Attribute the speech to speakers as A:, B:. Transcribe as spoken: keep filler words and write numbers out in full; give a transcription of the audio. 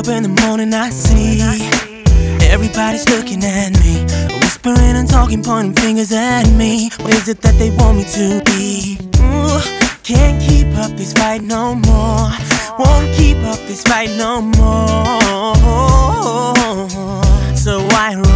A: up in the morning, I see everybody's looking at me, whispering and talking, pointing fingers at me. What is it that they want me to be? Ooh, can't keep up this fight no more. Won't keep up this fight no more. So I